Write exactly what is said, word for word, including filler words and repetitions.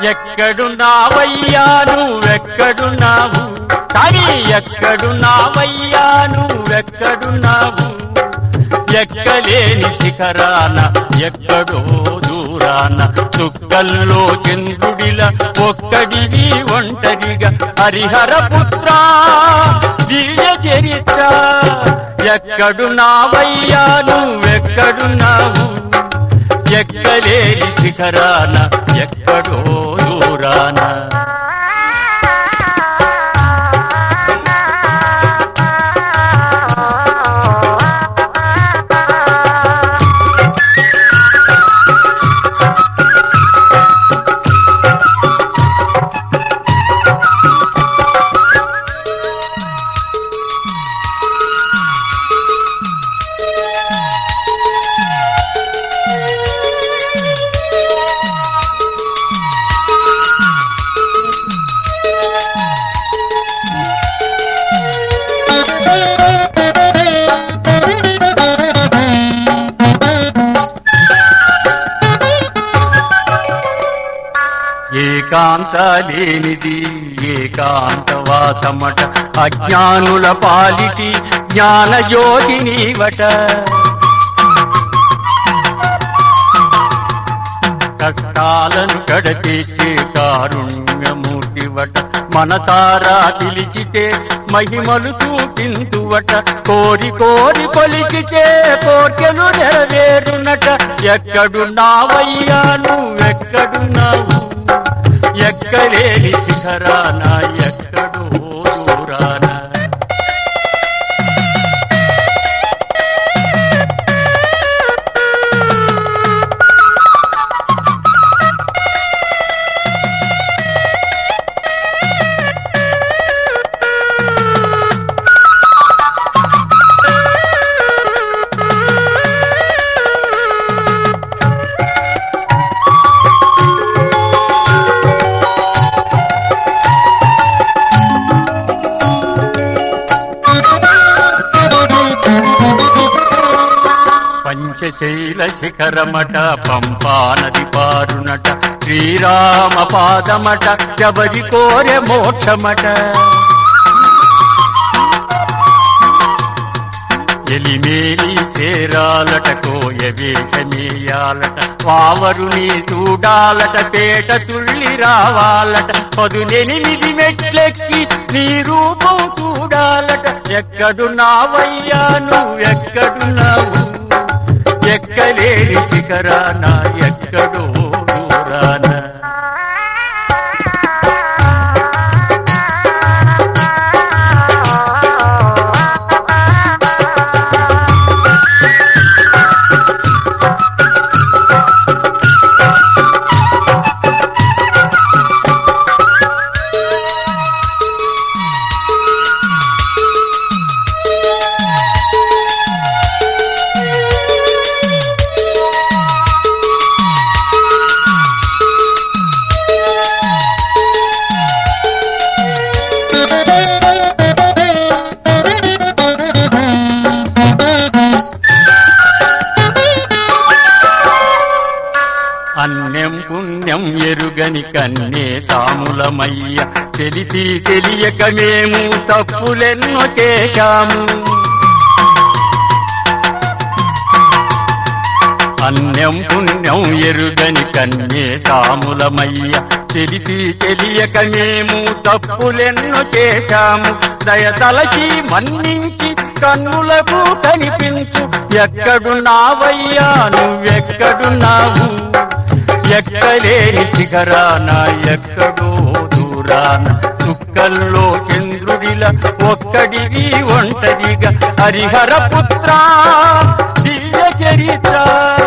ఎక్కడున్నావయ్యా నువ్వెక్కడున్నావు కానీ ఎక్కడున్నావయ్యా నువ్వెక్కడున్నావు ఎక్కలేని శిఖరాన ఎక్కడో దూరాన చుక్కల్లో చంద్రుడిలా ఒక్కడివి ఒంటరిగా హరిహర పుత్ర దివ్య చరిత్ర ఎక్కడున్నావయ్యా నువ్వెక్కడున్నావు ఎక్కలేని శిఖరాన ఎక్కడో దూరాన ఏకాంత లేనిది ఏకాంతవాసమట అజ్ఞానుల పాలిటి జ్ఞానజ్యోతి నీవట కష్టాలను కడతీసే కారుణ్యమూర్తివట మనసారా పిలిచితే మహిమలు చూపించువట కోరి కోరి కొలిచితే కోర్కెలు నెరవేరునట ఎక్కడున్నావయ్యా నువ్వెక్కడున్నావు ఎక్కలేని శిఖరాన ఎక్కడో దూరాన పంచశైల శిఖరమట పంపా నది పారునట శ్రీరామ పాదమట ఎవరి కోరె మోక్షమట ఎలిమేలి చేరాలట కోయ వేషమేయాలట వావరుని చూడాలట పేట తుళ్ళి రావాలట పదునెనిమిది మెట్లెక్కి నీ రూపం చూడాలట ఎక్కడున్నావయ్యా నువ్వెక్కడున్నావు ఎక్కలేని శిఖరాన ఎక్కడో దూరాన అన్యం పుణ్యం ఎరుగని కన్నే సాములమయ్య తెలిసి తెలియక మేము తప్పులెన్నో చేశాము అన్యం పుణ్యం ఎరుగని కన్నే సాములమయ్య తెలిసి తెలియక మేము తప్పులెన్నో చేశాము దయతలచి మన్నించి కన్నులకు కనిపించు ఎక్కడున్నావయ్యా నువ్వెక్కడున్నావు ఎక్కలేని శిఖరాన ఎక్కడో దూరాన చుక్కల్లో చంద్రుడిలా ఒక్కడివి ఒంటరిగా హరిహర పుత్ర దివ్య చరిత్ర